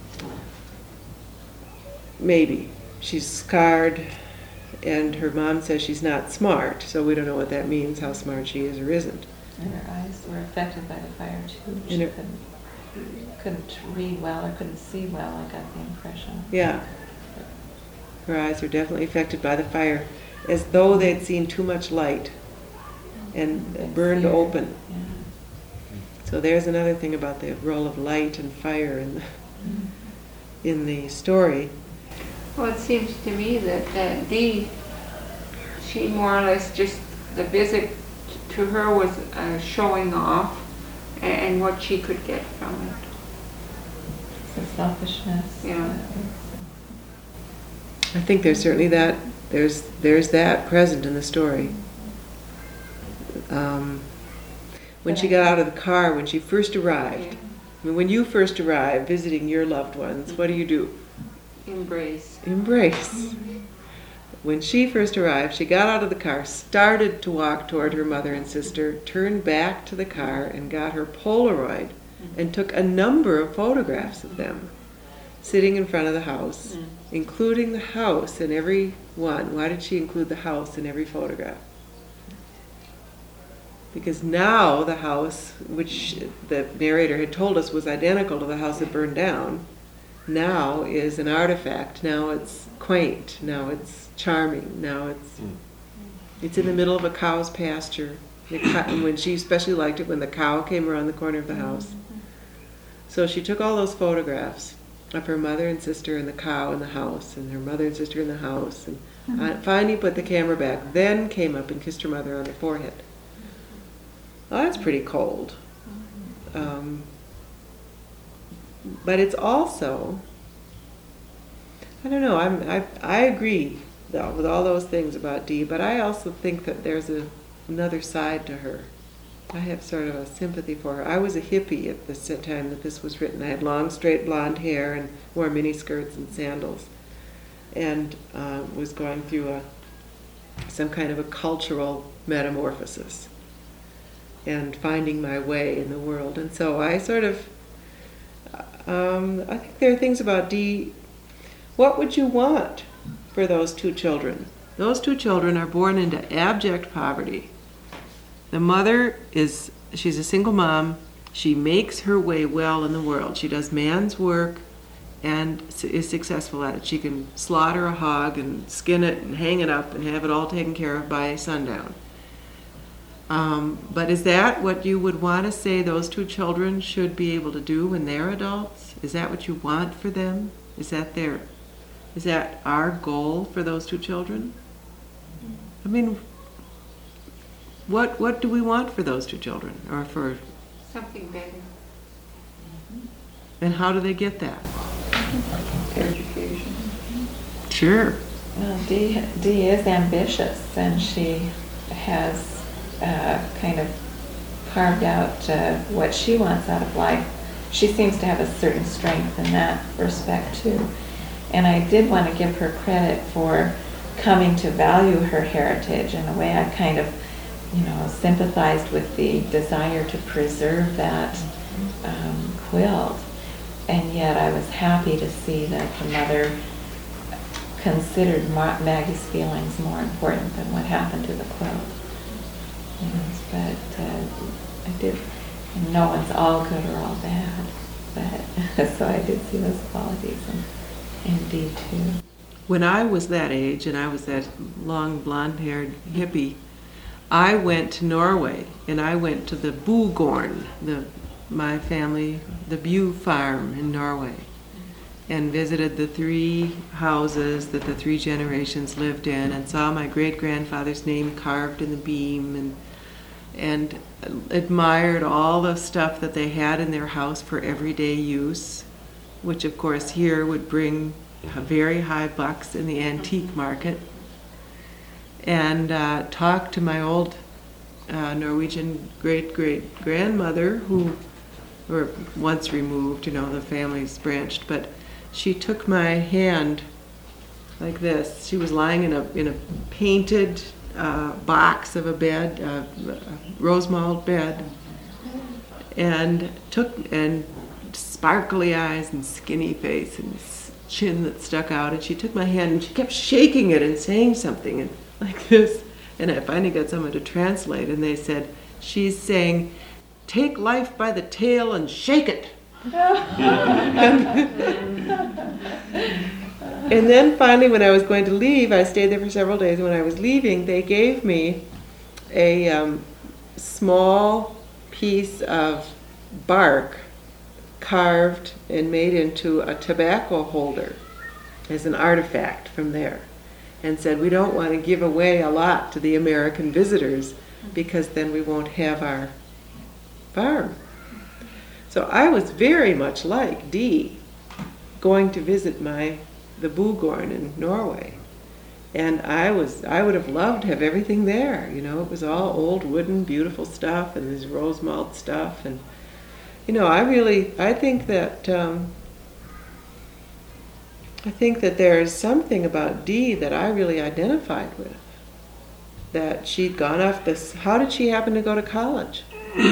maybe. She's scarred, and her mom says she's not smart, so we don't know what that means, how smart she is or isn't. And her eyes were affected by the fire too. She And her- couldn't, couldn't read well or couldn't see well, I got the impression. Yeah. Her eyes are definitely affected by the fire, as though they'd seen too much light and And burned fear. open. Yeah. So there's another thing about the role of light and fire in the, Mm. in the story. Well, it seems to me that, that Dee, she more or less just, the visit to her was uh, showing off and, and what she could get from it. Some selfishness. Yeah. I think there's certainly that, there's there's that present in the story. Um, when she got out of the car, when she first arrived, Yeah. I mean, when you first arrive visiting your loved ones, what do you do? Embrace. Embrace. When she first arrived, she got out of the car, started to walk toward her mother and sister, turned back to the car and got her Polaroid and took a number of photographs of them sitting in front of the house, Mm. including the house in every one. Why did she include the house in every photograph? Because now the house, which the narrator had told us was identical to the house that burned down, now is an artifact. Now it's quaint. Now it's charming. Now it's it's in the middle of a cow's pasture. The cow, and when she especially liked it when the cow came around the corner of the house. So she took all those photographs of her mother and sister and the cow in the house, and her mother and sister in the house, and uh, finally put the camera back. Then came up and kissed her mother on the forehead. Well, that's pretty cold. Um, but it's also, I don't know, I'm, I, I agree though, with all those things about Dee, but I also think that there's a, another side to her. I have sort of a sympathy for her. I was a hippie at the time that this was written. I had long, straight blonde hair and wore mini skirts and sandals, and uh, was going through a some kind of a cultural metamorphosis and finding my way in the world. And so I sort of, um, I think there are things about Dee. What would you want for those two children? Those two children are born into abject poverty. The mother is, she's a single mom. She makes her way well in the world. She does man's work and is successful at it. She can slaughter a hog and skin it and hang it up and have it all taken care of by sundown. Um, but is that what you would want to say those two children should be able to do when they're adults? Is that what you want for them? Is that their, is that our goal for those two children? I mean, what what do we want for those two children, or for, Something better. and how do they get that? Education. Sure. Well, Dee, Dee is ambitious, and she has uh, kind of carved out uh, what she wants out of life. She seems to have a certain strength in that respect, too. And I did want to give her credit for coming to value her heritage. In a way, I kind of, you know, sympathized with the desire to preserve that um, quilt. And yet I was happy to see that the mother considered Ma- Maggie's feelings more important than what happened to the quilt. Yes, but uh, I did, and no one's all good or all bad, but so I did see those qualities in, in Dee too. When I was that age, and I was that long blonde-haired hippie, I went to Norway, and I went to the Bugorn, the my family, the Bew farm in Norway, and visited the three houses that the three generations lived in, and saw my great-grandfather's name carved in the beam, and and admired all the stuff that they had in their house for everyday use, which of course here would bring very high bucks in the antique market. And uh, talked to my old uh, Norwegian great-great-grandmother, who were once removed, you know, the family's branched, but she took my hand like this. She was lying in a in a painted uh, box of a bed, uh, a rose mold bed, and took, and sparkly eyes and skinny face and chin that stuck out, and she took my hand and she kept shaking it and saying something and like this, and I finally got someone to translate, and they said, she's saying, take life by the tail and shake it. And then finally, when I was going to leave, I stayed there for several days. When I was leaving, they gave me a um, small piece of bark carved and made into a tobacco holder as an artifact from there, and said, we don't want to give away a lot to the American visitors because then we won't have our farm. So I was very much like Dee, going to visit my the Bugorn in Norway, and I was I would have loved to have everything there. You know, it was all old wooden, beautiful stuff, and this rose malt stuff, and you know, I really I think that um, I think that there is something about Dee that I really identified with. That she'd gone off this. How did she happen to go to college?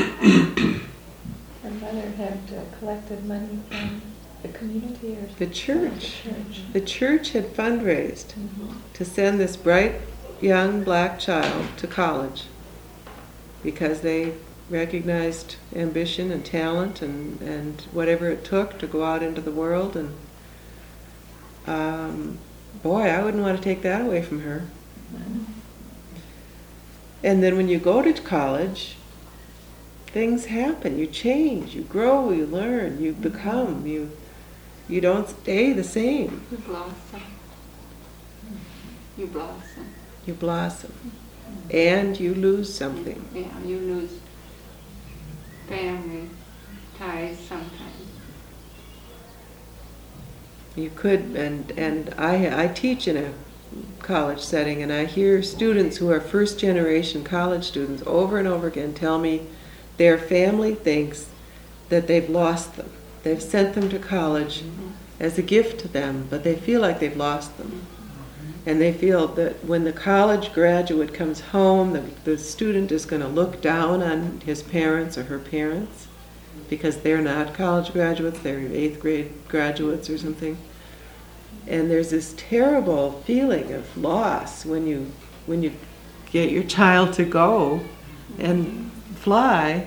Her mother had uh, collected money from the community or The church. The church. The church had fundraised Mhm. to send this bright young black child to college because they recognized ambition and talent and, and whatever it took to go out into the world. And um, boy, I wouldn't want to take that away from her. And then when you go to college, things happen. You change, you grow, you learn, you become, you you don't stay the same. You blossom. You blossom. You blossom. And you lose something. Yeah, you lose family ties sometimes. You could, and and I I teach in a college setting, and I hear students who are first generation college students over and over again tell me their family thinks that they've lost them. They've sent them to college as a gift to them, but they feel like they've lost them. And they feel that when the college graduate comes home, the, the student is going to look down on his parents or her parents because they're not college graduates, they're eighth grade graduates or something. And there's this terrible feeling of loss when you when you get your child to go and fly,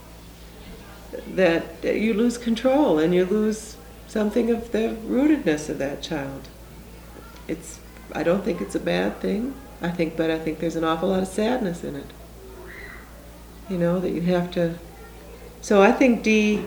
that you lose control and you lose something of the rootedness of that child. It's I don't think it's a bad thing. I think, but I think there's an awful lot of sadness in it. you know, that you have to. So I think Dee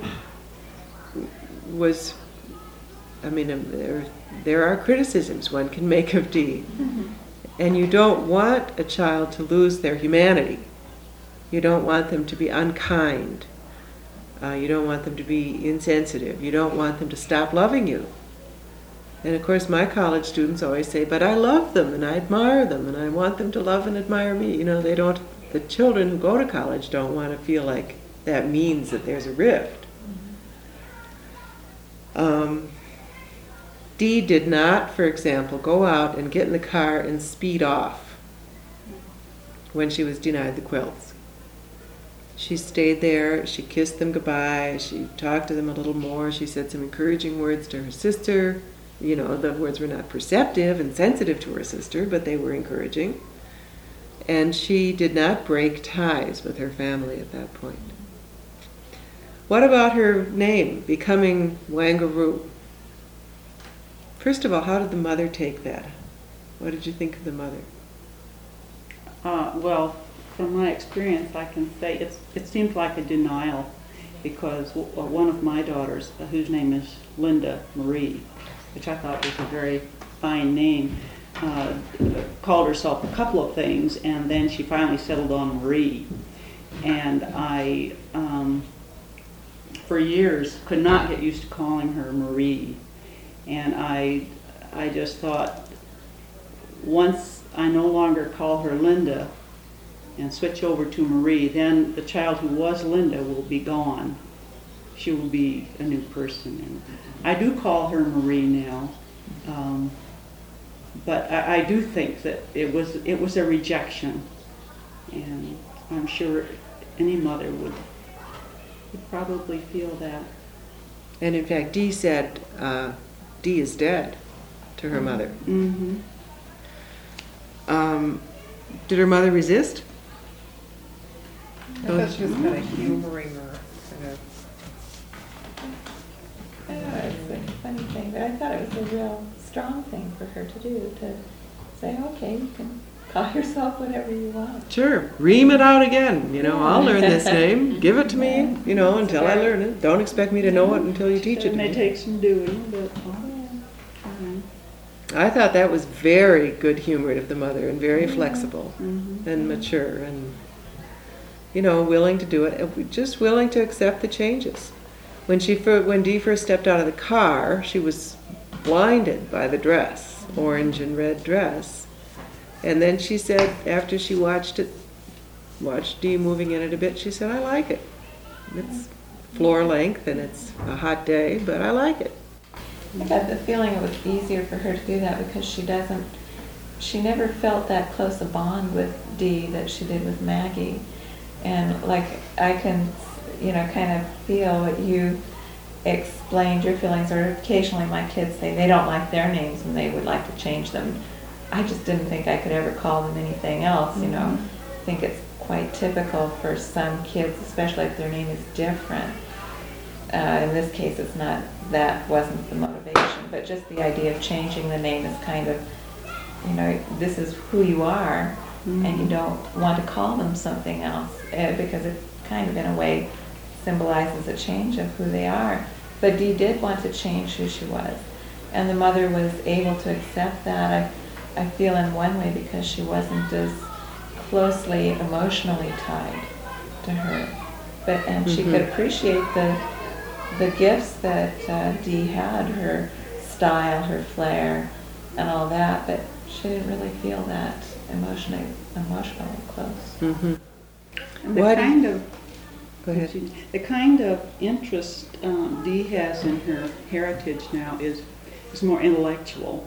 was, I mean, um, there, there are criticisms one can make of Dee. And you don't want a child to lose their humanity. You don't want them to be unkind. Uh, you don't want them to be insensitive. You don't want them to stop loving you. And of course my college students always say, but I love them and I admire them and I want them to love and admire me. You know, they don't, the children who go to college don't want to feel like that means that there's a rift. Um, Dee did not, for example, go out and get in the car and speed off when she was denied the quilts. She stayed there, she kissed them goodbye, she talked to them a little more, she said some encouraging words to her sister. You know, the words were not perceptive and sensitive to her sister, but they were encouraging. And she did not break ties with her family at that point. What about her name, becoming Wangaroo? First of all, how did the mother take that? What did you think of the mother? Uh, well, from my experience, I can say it's, it seems like a denial, because w- one of my daughters, uh, whose name is Linda Marie, which I thought was a very fine name, uh, called herself a couple of things, and then she finally settled on Marie. And I, um, for years, could not get used to calling her Marie. And I, I just thought, once I no longer call her Linda and switch over to Marie, then the child who was Linda will be gone. She will be a new person. And I do call her Marie now, um, but I, I do think that it was it was a rejection, and I'm sure any mother would would probably feel that. And in fact, Dee said, uh, Dee is dead to her mother. Mm-hmm. Um, did her mother resist? I thought she was kind of humoring her, kind of. I don't know, it's a funny thing, but I thought it was a real strong thing for her to do, to say, okay, you can call yourself whatever you want. Sure, ream it out again. You know, I'll learn this name. Give it to me, you know, until I learn it. Don't expect me to know it until you teach it It to may me. take some doing, but um, I thought that was very good-humored of the mother and very flexible mhm. and mature and, you know, willing to do it, just willing to accept the changes. When she fir- when Dee first stepped out of the car, she was blinded by the dress, orange and red dress. And then she said, after she watched it, watched Dee moving in it a bit, she said, I like it. It's floor length and it's a hot day, but I like it. I got the feeling it was easier for her to do that because she doesn't, she never felt that close a bond with Dee that she did with Maggie. And like, I can, you know, kind of feel what you explained your feelings, or occasionally my kids say they don't like their names and they would like to change them. I just didn't think I could ever call them anything else, you know. Mm-hmm. I think it's quite typical for some kids, especially if their name is different. Uh, in this case, it's not, that wasn't the motivation, but just the idea of changing the name is kind of, you know, this is who you are, Mm-hmm. and you don't want to call them something else, uh, because it kind of, in a way, symbolizes a change of who they are. But Dee did want to change who she was, and the mother was able to accept that. I, I feel in one way because she wasn't as closely emotionally tied to her, but and she Mhm. could appreciate the the gifts that uh, Dee had, her style, her flair, and all that. But she didn't really feel that emotionally emotionally close. Mm-hmm. And the Why do- kind of Go ahead. the kind of interest um, Dee has in her heritage now is is more intellectual.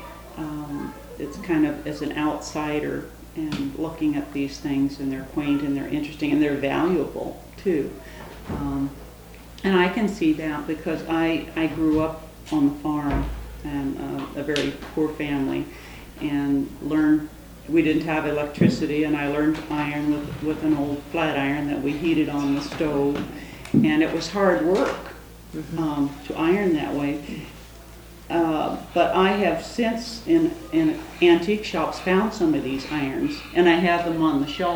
Um, it's kind of as an outsider and looking at these things, and they're quaint and they're interesting and they're valuable too. Um, and I can see that because I I grew up on the farm and uh, a very poor family, and learned. We didn't have electricity, and I learned to iron with, with an old flat iron that we heated on the stove, and it was hard work um, to iron that way. Uh, but I have since in, in antique shops found some of these irons, and I have them on the shelf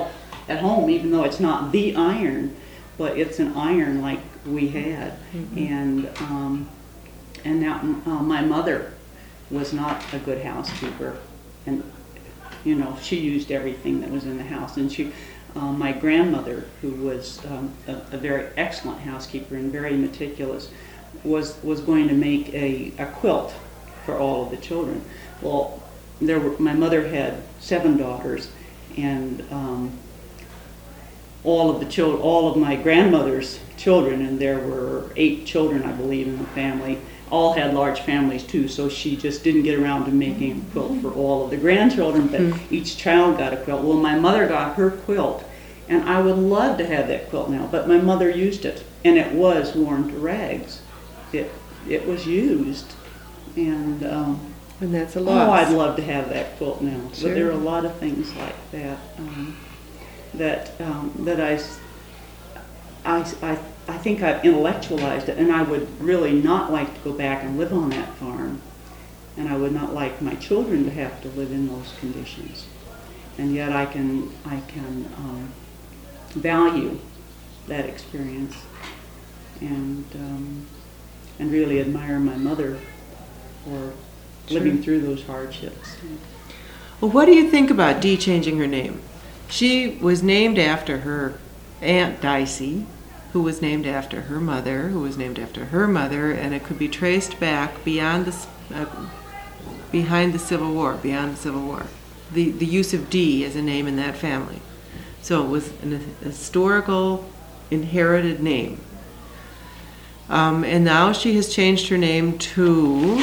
at home, even though it's not the iron, but it's an iron like we had. And um, and now uh, my mother was not a good housekeeper, and you know, she used everything that was in the house. And she, uh, my grandmother, who was um, a, a very excellent housekeeper and very meticulous, was was going to make a, a quilt for all of the children. Well, there were, my mother had seven daughters, and um, all of the children, all of my grandmother's children, and there were eight children, I believe, in the family, all had large families too, so she just didn't get around to making a quilt for all of the grandchildren, but mm. each child got a quilt. Well, my mother got her quilt, and I would love to have that quilt now, but my mother used it, and it was worn to rags. It it was used, and um, And that's a oh, loss. I'd love to have that quilt now. Sure. But there are a lot of things like that um, that um, that I, s- I, I, I think I've intellectualized it, and I would really not like to go back and live on that farm, and I would not like my children to have to live in those conditions. And yet I can I can um, value that experience, and um, and really admire my mother for living Sure. through those hardships. Well, what do you think about Dee changing her name? She was named after her Aunt Dicey, who was named after her mother, who was named after her mother, and it could be traced back beyond the, uh, behind the Civil War, beyond the Civil War. The, the use of Dee as a name in that family. So it was an historical, inherited name. Um, and now she has changed her name to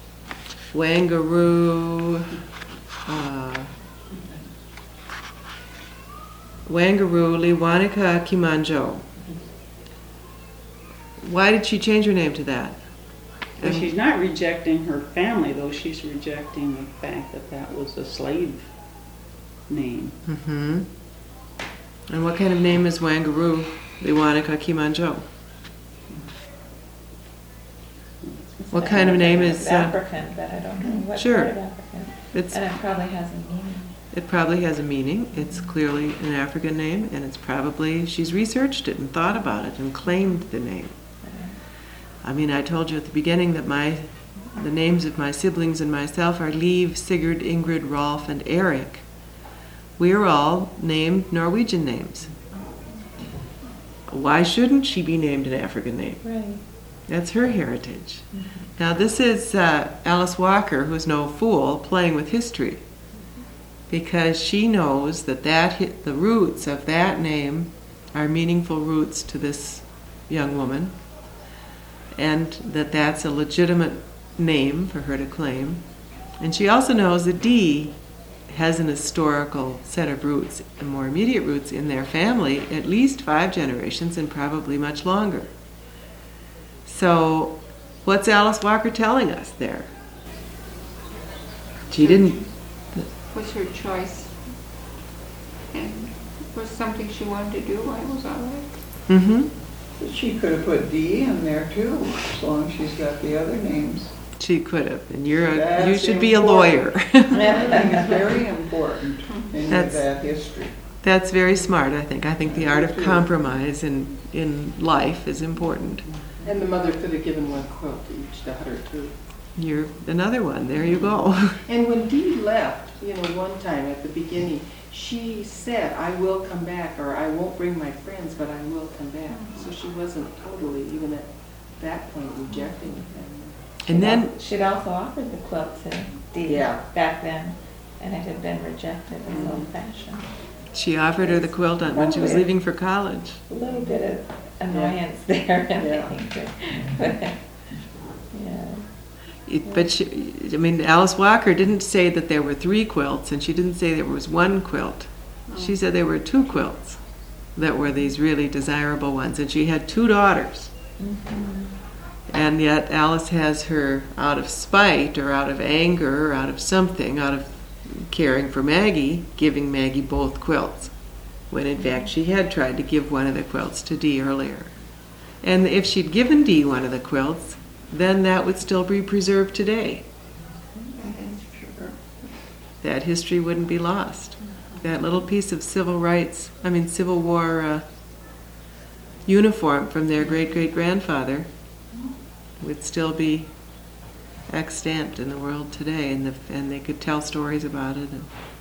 Wangaroo, uh, Wangaroo Lewanika Kimanjo. Why did she change her name to that? But she's not rejecting her family, though. She's rejecting the fact that that was a slave name. Mm-hmm. And what kind of name is Wangaroo Lewanika Kimanjo? What kind of name is? It's Uh, African, but I don't know what Sure. part of African. it's And it probably has a meaning. It probably has a meaning. It's clearly an African name, and it's probably, she's researched it and thought about it and claimed the name. I mean, I told you at the beginning that my, the names of my siblings and myself are Liv, Sigurd, Ingrid, Rolf, and Eric. We are all named Norwegian names. Why shouldn't she be named an African name? Right. That's her heritage. Now, this is uh, Alice Walker, who's no fool, playing with history, because she knows that, that hi- the roots of that name are meaningful roots to this young woman, and that that's a legitimate name for her to claim. And she also knows that Dee has an historical set of roots, and more immediate roots in their family, at least five generations and probably much longer. So, what's Alice Walker telling us there? She didn't. Was her choice. And it was something she wanted to do. I was all right. Mm-hmm. She could have put D in there too, as long as she's got the other names. She could have, and you're a, you That's should be a important. lawyer. Everything is very important in That's- that history. That's very smart, I think. I think the art of compromise in in life is important. And the mother could have given one quilt to each daughter too. You're another one. There you go. And when Dee left, you know, one time at the beginning, she said, I will come back, or I won't bring my friends, but I will come back. So she wasn't totally, even at that point, rejecting the family. And then, She'd also offered the quilt to Dee Yeah. back then, and it had been rejected as old fashioned. she offered her the quilt on when she was leaving for college. A little bit of annoyance there, I Yeah. think. Yeah. It, but she, I mean, Alice Walker didn't say that there were three quilts, and she didn't say there was one quilt. She said there were two quilts that were these really desirable ones, and she had two daughters. Mhm. And yet Alice has her, out of spite or out of anger or out of something, out of caring for Maggie, giving Maggie both quilts, when in fact she had tried to give one of the quilts to Dee earlier. And if she'd given Dee one of the quilts, then that would still be preserved today. That history wouldn't be lost. that little piece of civil rights, I mean Civil War uh, uniform from their great-great-grandfather would still be extant in the world today, and, the, and they could tell stories about it. And